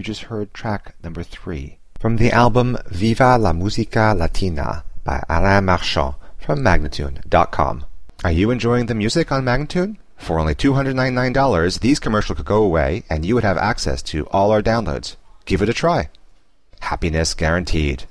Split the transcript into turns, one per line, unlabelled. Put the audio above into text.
just heard track number 3 from the album Viva la Musica Latina by Alain Marchand from Magnatune.com. Are you enjoying the music on Magnatune? For only $299, these commercials could go away and you would have access to all our downloads. Give it a try. Happiness guaranteed.